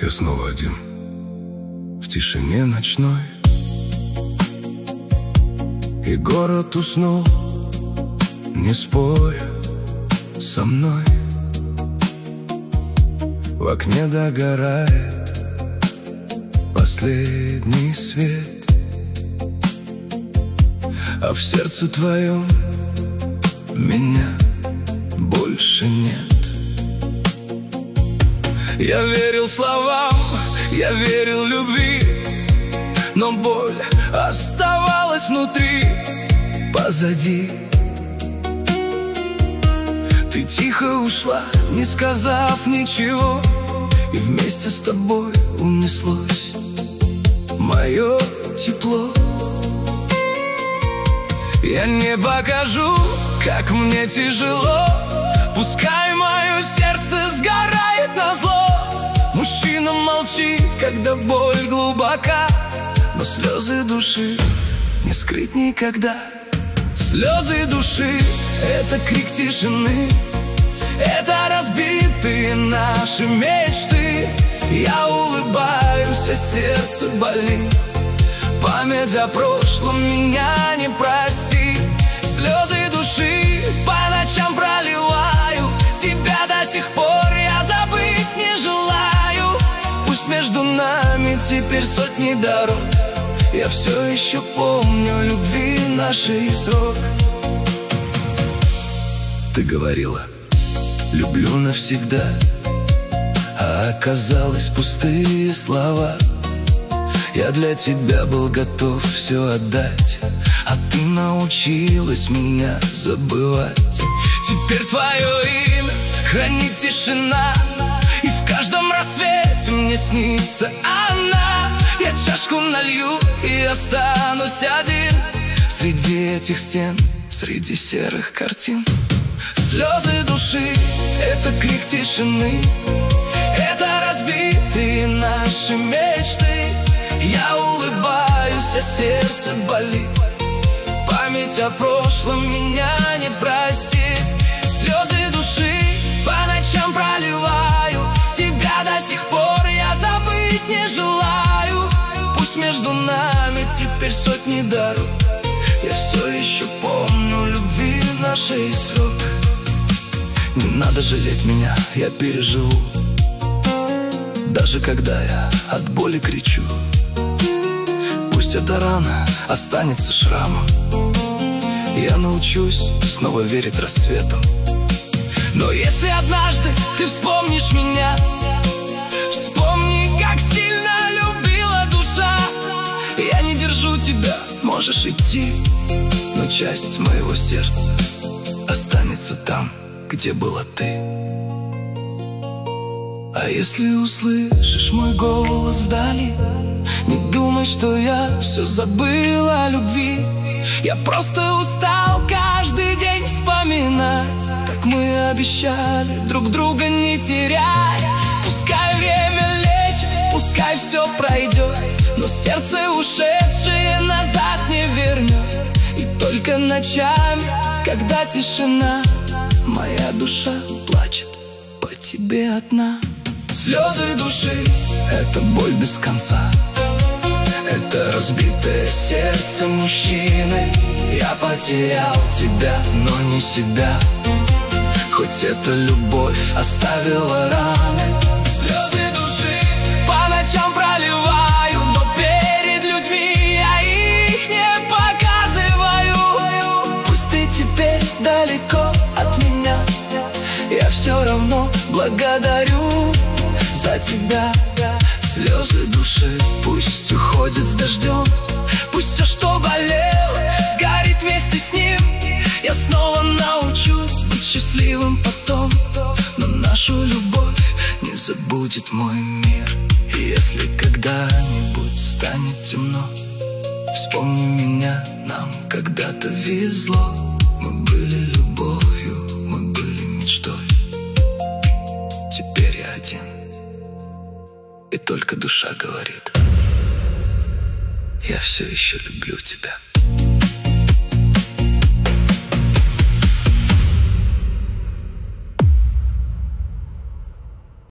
Я снова один в тишине ночной, и город уснул, не споря со мной. В окне догорает последний свет, а в сердце твоем меня больше нет. Я верил словам, я верил любви, но боль оставалась внутри, позади. Ты тихо ушла, не сказав ничего, и вместе с тобой унеслось мое тепло. Я не покажу, как мне тяжело, пускай мое сердце сгорает назло. Мужчина молчит, когда боль глубока, но слезы души не скрыть никогда. Слезы души — это крик тишины, это разбитые наши мечты. Я улыбаюсь, а сердце болит, память о прошлом меня не простит. Слезы души по ночам проливаю, тебя до сих пор я забыть не желаю. Пусть между нами теперь сотни дорог, я все еще помню любви нашей срок. Ты говорила: люблю навсегда, а оказалось пустые слова. Я для тебя был готов все отдать, а ты научилась меня забывать. Теперь твое имя хранит тишина, и в каждом рассвете мне снится она. Я чашку налью и останусь один среди этих стен, среди серых картин. Слезы души — это крик тишины, это разбитые наши мечты. Я улыбаюсь, а сердце болит, память о прошлом меня не простит. Слезы души по ночам проливаю, тебя до сих пор я забыть не желаю. Пусть между нами теперь сотни дорог, я все еще помню любви нашей срок. Не надо жалеть меня, я переживу, даже когда я от боли кричу. Пусть эта рана останется шрамом, я научусь снова верить рассветом. Но если однажды ты вспомнишь меня, вспомни, как сильно любила душа. Я не держу тебя, можешь идти, но часть моего сердца останется там, где была ты. А если услышишь мой голос вдали, не думай, что я все забыл о любви. Я просто устал каждый день вспоминать, как мы обещали друг друга не терять. Пускай время лечит, пускай все пройдет, но сердце, ушедшее, назад не вернет. И только ночами, когда тишина, моя душа плачет по тебе одна. Слезы души — это боль без конца, это разбитое сердце мужчины. Я потерял тебя, но не себя, хоть эта любовь оставила раны. Слезы души по ночам проливаю, но перед людьми я их не показываю. Пусть ты теперь далеко от меня, я все равно благодарю за тебя. Слезы души пусть уходят с дождем, пусть все, что болело, сгорит вместе с ним. Я снова научусь быть счастливым потом, но нашу любовь не забудет мой мир. И если когда-нибудь станет темно, вспомни меня, нам когда-то везло. Мы были любовью, мы были мечтой. Теперь я один, и только душа говорит: я все еще люблю тебя.